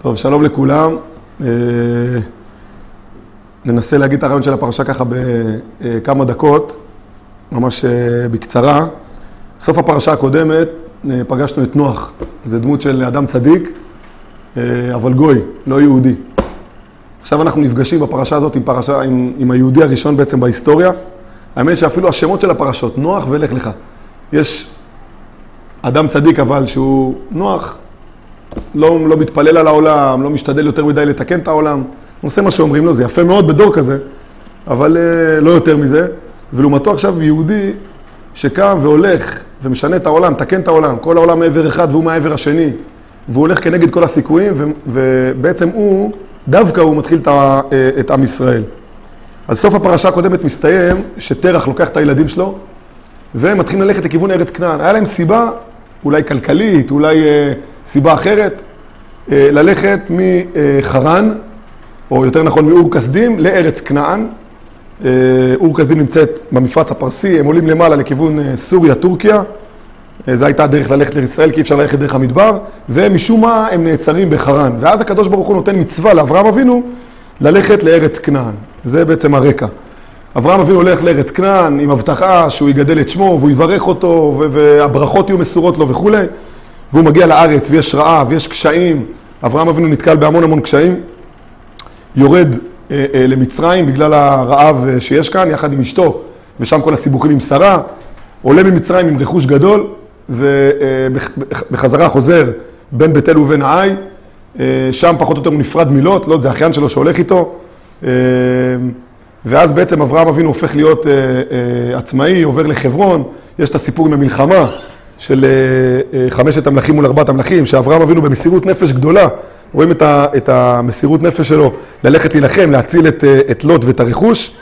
טוב, שלום לכולם. ננסה להגיד את הרעיון של הפרשה ככה בכמה דקות, ממש בקצרה. סוף הפרשה הקודמת פגשנו את נוח. זה דמות של אדם צדיק, אבל גוי, לא יהודי. עכשיו אנחנו נפגשים בפרשה הזאת עם היהודי הראשון בעצם בהיסטוריה. האמת שאפילו השמות של הפרשות, נוח ולך לך. יש אדם צדיק אבל שהוא נוח, לא מתפלל על העולם, לא משתדל יותר מדי לתקן את העולם. עושה מה שאומרים לו, זה יפה מאוד בדור כזה, אבל לא יותר מזה. ולעומתו עכשיו יהודי שקם והולך ומשנה את העולם, תקן את העולם. כל העולם מעבר אחד והוא מהעבר השני. והוא הולך כנגד כל הסיכויים, ובעצם דווקא הוא מתחיל את עם ישראל. אז סוף הפרשה הקודמת מסתיים שתרח לוקח את הילדים שלו, והם מתחילים ללכת לכיוון ארץ כנען. היה להם סיבה, אולי כלכלית, אולי סיבה אחרת, ללכת מחרן, או יותר נכון מאור כסדים, לארץ כנען. אור כסדים נמצאת במפרץ הפרסי, הם עולים למעלה לכיוון סוריה, טורקיה. זו הייתה הדרך ללכת לישראל, כי אי אפשר ללכת דרך המדבר, ומשום מה הם נעצרים בחרן. ואז הקדוש ברוך הוא נותן מצווה לאברהם אבינו ללכת לארץ כנען. זה בעצם הרקע. אברהם אבינו הולך לארץ כנען עם הבטחה שהוא יגדל את שמו, והוא יברך אותו, והברכות יהיו מסורות לו וכו'. והוא מגיע לארץ, ויש רעב, ויש קשיים. אברהם אבינו נתקל בהמון קשיים. יורד למצרים בגלל הרעב שיש כאן, יחד עם אשתו, ושם כל הסיבוכים עם שרה. עולה ממצרים עם רכוש גדול, ובחזרה חוזר בין בית אל ובין העי. שם פחות או יותר הוא נפרד מילות, לא, זה האחיין שלו שהולך איתו. ואז בעצם אברהם אבינו הופך להיות עצמאי, עובר לחברון. יש את הסיפור עם המלחמה של 5 המלכים מול 4 המלכים, שאברהם אבינו במסירות נפש גדולה, רואים את המסירות נפש שלו ללכת להילחם, להציל את לוט ואת הרכוש.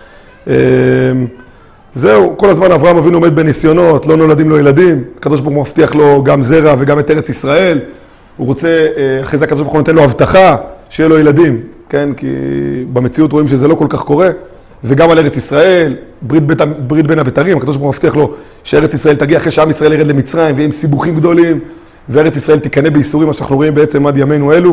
זהו, כל הזמן אברהם אבינו עומד בניסיונות, לא נולדים לו ילדים, הקדוש ברוך הוא מבטיח לו גם זרע וגם את ארץ ישראל. הוא רוצה, אחרי זה הקדוש ברוך הוא נותן לו הבטחה שיהיה לו ילדים, כן? כי במציאות רואים שזה לא כל כך קורה. וגם על ארץ ישראל, ברית בין הבתרים, הקדוש ברוך הוא מבטיח לו שארץ ישראל תגיע אחרי שעם ישראל ירד למצרים, ויהיה עם סיבוכים גדולים, וארץ ישראל תיקנה בייסורים, מה שאנחנו רואים בעצם עד ימינו אלו,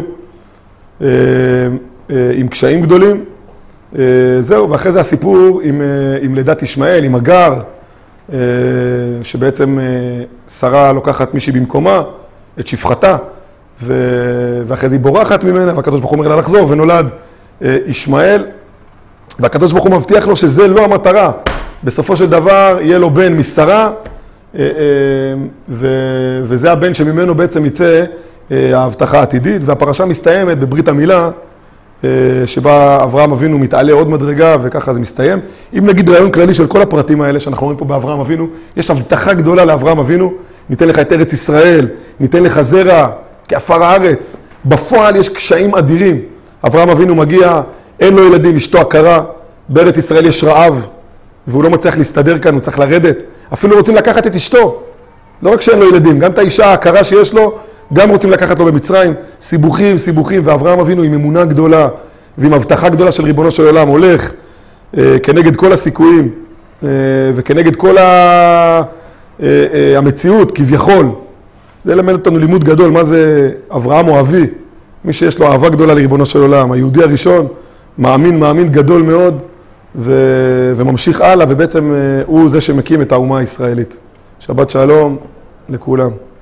עם קשיים גדולים. זהו, ואחרי זה הסיפור עם לידת ישמעאל, עם הגר, שבעצם שרה לוקחת מישהי במקומה, את שפחתה, ואחרי זה היא בורחת ממנה, והקדוש ברוך הוא אומר לה לחזור, ונולד ישמעאל, והקדוש ברוך הוא מבטיח לו שזה לא המטרה. בסופו של דבר יהיה לו בן משרה, וזה הבן שממנו בעצם יצא ההבטחה העתידית, והפרשה מסתיימת בברית המילה, שבה אברהם אבינו מתעלה עוד מדרגה, וככה זה מסתיים. אם נגיד רעיון כללי של כל הפרטים האלה שאנחנו רואים פה באברהם אבינו, יש הבטחה גדולה לאברהם אבינו, ניתן לך את ארץ ישראל, ניתן לך זרע כעפר הארץ. בפועל יש קשיים אדירים. אברהם אבינו מגיע, אין לו ילדים, אשתו עקרה, בארץ ישראל יש רעב, והוא לא מצליח להסתדר כאן, הוא צריך לרדת. אפילו רוצים לקחת את אשתו, לא רק שאין לו ילדים, גם את האישה העקרה שיש לו, גם רוצים לקחת לו במצרים. סיבוכים, ואברהם אבינו עם אמונה גדולה, ועם הבטחה גדולה של ריבונו של עולם, הולך כנגד כל הסיכויים, וכנגד כל המציאות, כביכול. זה למד אותנו לימוד גדול, מה זה אברהם או אבי, מי שיש לו אהבה גדולה לריבונו של עולם, היהודי הראשון, מאמין גדול מאוד, וממשיך הלאה, ובעצם הוא זה שמקים את האומה הישראלית. שבת שלום לכולם.